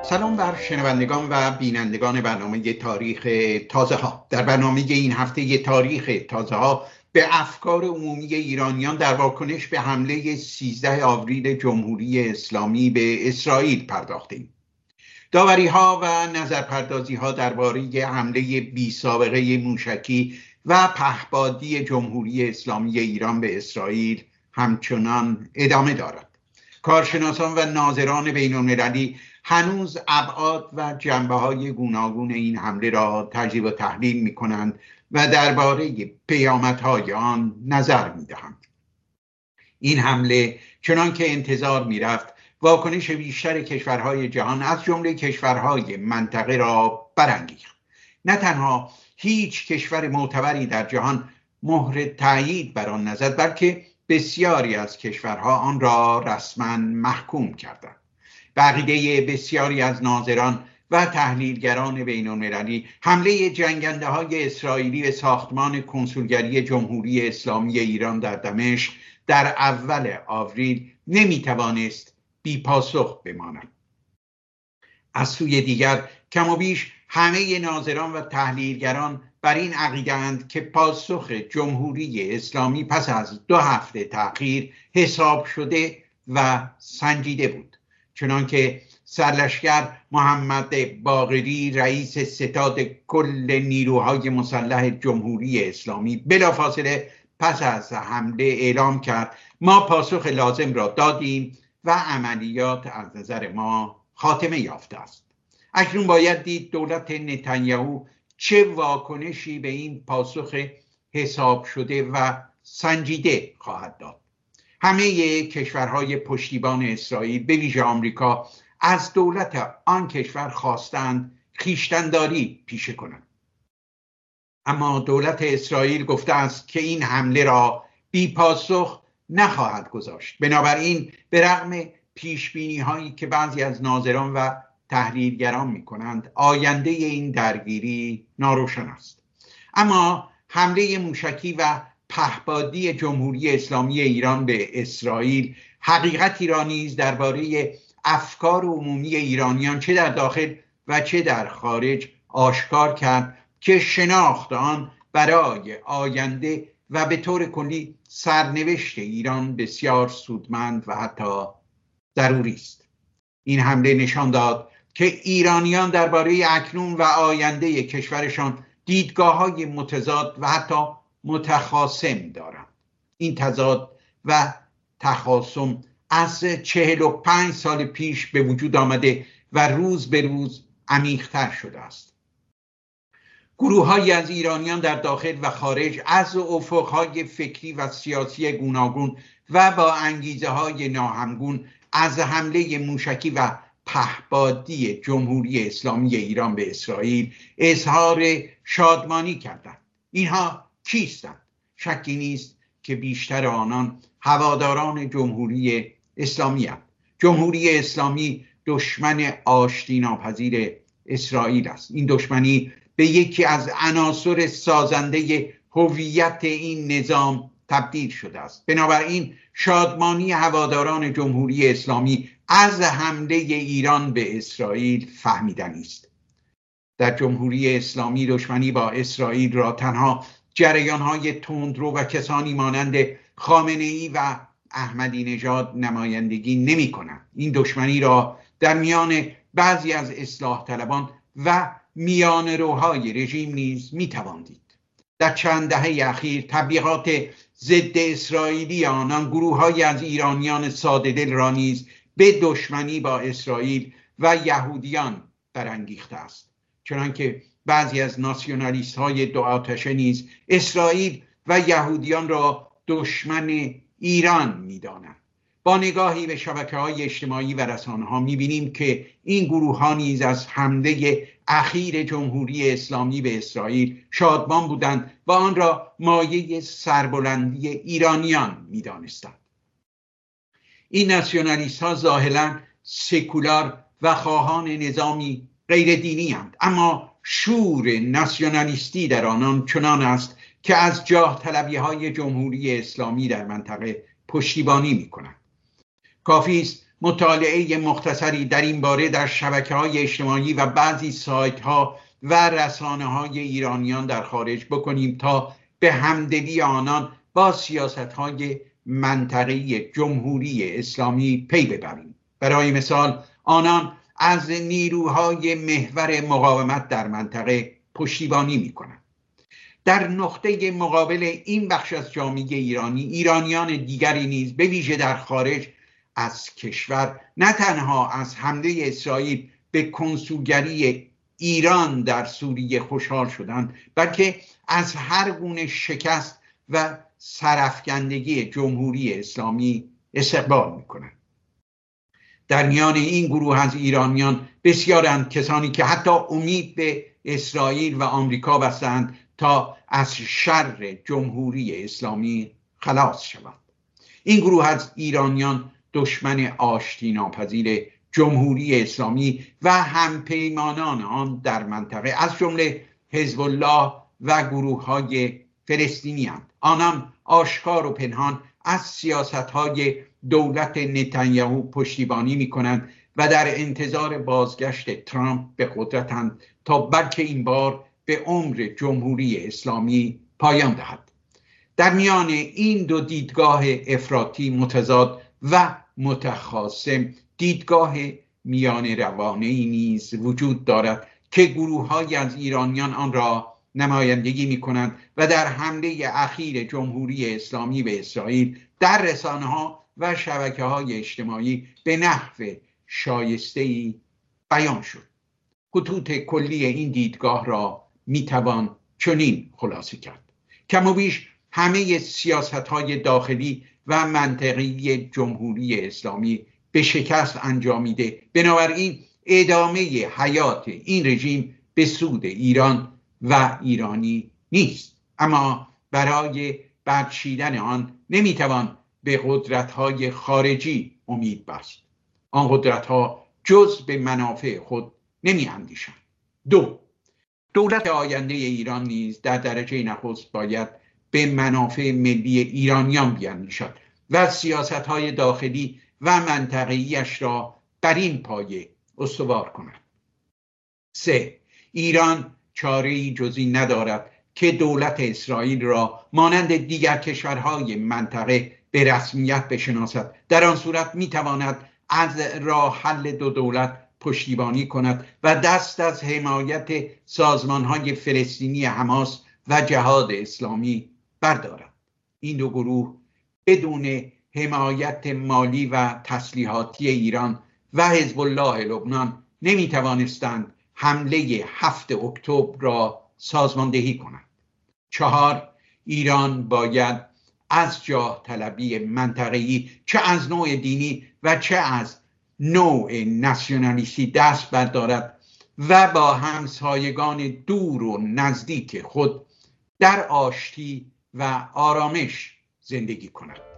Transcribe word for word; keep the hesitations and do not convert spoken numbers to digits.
سلام بر شنوندگان و بینندگان برنامه تاریخ تازه ها. در برنامه این هفته تاریخ تازه ها به افکار عمومی ایرانیان در واکنش به حمله سیزده آوریل جمهوری اسلامی به اسرائیل پرداختیم. داوری ها و نظرپردازی ها درباره حمله بی سابقه موشکی و پهپادی جمهوری اسلامی ایران به اسرائیل همچنان ادامه دارد. کارشناسان و ناظران بین المللی هنوز ابعاد و جنبه‌های گوناگون این حمله را تجزیه و تحلیل می‌کنند و درباره پیامدهای آن نظر می‌دهند. این حمله چنان که انتظار می‌رفت واکنش بیشتر کشورهای جهان از جمله کشورهای منطقه را برانگیخت. نه تنها هیچ کشور معتبری در جهان مهر تایید بر آن نزد، بلکه بسیاری از کشورها آن را رسما محکوم کردند. به عقیده بسیاری از ناظران و تحلیلگران بین المللی، حمله جنگنده های اسرائیلی به ساختمان کنسولگری جمهوری اسلامی ایران در دمشق در اول آوریل نمیتوانست بی پاسخ بماند. از سوی دیگر کم و بیش همه ناظران و تحلیلگران بر این عقیده‌اند که پاسخ جمهوری اسلامی پس از دو هفته تأخیر حساب شده و سنجیده بود، چنانکه سرلشکر محمد باقری رئیس ستاد کل نیروهای مسلح جمهوری اسلامی بلافاصله پس از حمله اعلام کرد: ما پاسخ لازم را دادیم و عملیات از نظر ما خاتمه یافته است. اکنون باید دید دولت نتانیاهو چه واکنشی به این پاسخ حساب شده و سنجیده خواهد داد. همه کشورهای پشتیبان اسرائیل به ویژه آمریکا از دولت آن کشور خواستند خویشتن‌داری پیشه کنند. اما دولت اسرائیل گفته است که این حمله را بی پاسخ نخواهد گذاشت. بنابراین به رغم پیشبینی هایی که بعضی از ناظران و تحلیلگران می کنند، آینده این درگیری ناروشن است. اما حمله موشکی و پهپادی جمهوری اسلامی ایران به اسرائیل حقیقتی را نیز درباره افکار عمومی ایرانیان چه در داخل و چه در خارج آشکار کرد که شناخت آن برای آینده و به طور کلی سرنوشت ایران بسیار سودمند و حتی ضروری است. این حمله نشان داد که ایرانیان درباره اکنون و آینده کشورشان دیدگاه‌های متضاد و حتی متخاصم دارند. این تضاد و تخاصم از چهل و پنج سال پیش به وجود آمده و روز به روز عمیق‌تر شده است. گروه‌هایی از ایرانیان در داخل و خارج از افق‌های فکری و سیاسی گوناگون و با انگیزه‌های ناهمگون از حمله موشکی و پهپادی جمهوری اسلامی ایران به اسرائیل اظهار شادمانی کردند. اینها کیستند؟ شکی نیست که بیشتر آنان هواداران جمهوری اسلامی هستند. جمهوری اسلامی دشمن آشتی ناپذیر اسرائیل است. این دشمنی به یکی از عناصر سازنده هویت این نظام تبدیل شده است. بنابراین شادمانی هواداران جمهوری اسلامی از حمله ایران به اسرائیل فهمیدنی است. در جمهوری اسلامی دشمنی با اسرائیل را تنها جریان‌های تندرو و کسانی مانند خامنه‌ای و احمدی نژاد نمایندگی نمی‌کنند. این دشمنی را در میان بعضی از اصلاح طلبان و میان روهای رژیم نیز می‌توان دید. در چند دهه اخیر تبلیغات ضد اسرائیلی آنان گروه‌هایی از ایرانیان ساده دل را نیز به دشمنی با اسرائیل و یهودیان برانگیخته است، چنانکه بعضی از ناسیونالیست های دو آتشه نیز اسرائیل و یهودیان را دشمن ایران می‌دانند. با نگاهی به شبکه‌های اجتماعی و رسانه‌ها می‌بینیم که این گروه‌ها نیز از حمله اخیر جمهوری اسلامی به اسرائیل شادمان بودند و آن را مایه سربلندی ایرانیان می‌دانستند. این ناسیونالیست‌ها ظاهراً سکولار و خواهان نظامی غیر دینی اند، اما شور ناسیونالیستی در آنان چنان است که از جاه طلبی‌های جمهوری اسلامی در منطقه پشتیبانی می‌کنند. کافی است مطالعه مختصری در این باره در شبکه‌های اجتماعی و بعضی سایت‌ها و رسانه‌های ایرانیان در خارج بکنیم تا به همدلی آنان با سیاست‌های منطقه‌ای جمهوری اسلامی پی ببریم. برای مثال آنان از نیروهای محور مقاومت در منطقه پشتیبانی می‌کنند. در نقطه مقابل این بخش از جامعه ایرانی، ایرانیان دیگری نیز به ویژه در خارج از کشور نه تنها از حمله اسرائیل به کنسولگری ایران در سوریه خوشحال شدند، بلکه از هر گونه شکست و سرافکندگی جمهوری اسلامی استقبال می‌کنند. در میان این گروه از ایرانیان بسیارند کسانی که حتی امید به اسرائیل و آمریکا بستند تا از شر جمهوری اسلامی خلاص شوند. این گروه از ایرانیان دشمن آشتی ناپذیر جمهوری اسلامی و همپیمانان آن در منطقه از جمله حزب الله و گروه‌های فلسطینی هستند. آنان آشکار و پنهان از سیاست‌های دولت نتانیاهو پشتیبانی می‌کنند و در انتظار بازگشت ترامپ به قدرتند تا بلکه این بار به عمر جمهوری اسلامی پایان دهد. در میان این دو دیدگاه افراطی متضاد و متخاصم دیدگاه میان روانه‌ای نیز وجود دارد که گروه‌هایی از ایرانیان آن را نمایندگی می‌کنند و در حمله اخیر جمهوری اسلامی به اسرائیل در رسانه‌ها و شبکه‌های اجتماعی به نحو شایسته‌ای بیان شد. خطوط کلی این دیدگاه را میتوان چنین خلاصه کرد: کم و بیش همه سیاست‌های داخلی و منطقی جمهوری اسلامی به شکست انجامیده، بنابراین ادامه حیات این رژیم به سود ایران و ایرانی نیست. اما برای برچیدن آن نمیتوان به قدرت‌های خارجی امید بست. آن قدرت‌ها جز به منافع خود نمی‌اندیشند. دو، دولت آینده ایران نیز در درجه نخست باید به منافع ملی ایرانیان بیاندیشد و سیاست‌های داخلی و منطقه‌ایش را بر این پایه استوار کند. سه، ایران چاره‌ای جز این ندارد که دولت اسرائیل را مانند دیگر کشورهای منطقه به رسمیت بشناسد. در آن صورت می‌تواند از راه حل دو دولت پشتیبانی کند و دست از حمایت سازمان‌های فلسطینی حماس و جهاد اسلامی بردارد. این دو گروه بدون حمایت مالی و تسلیحاتی ایران و حزب الله لبنان نمی‌توانستند حمله هفت اکتبر را سازماندهی کنند. چهار، ایران باید از جاه طلبی منطقه‌ای چه از نوع دینی و چه از نوع ناسیونالیستی دست بردارد و با همسایگان دور و نزدیک خود در آشتی و آرامش زندگی کند.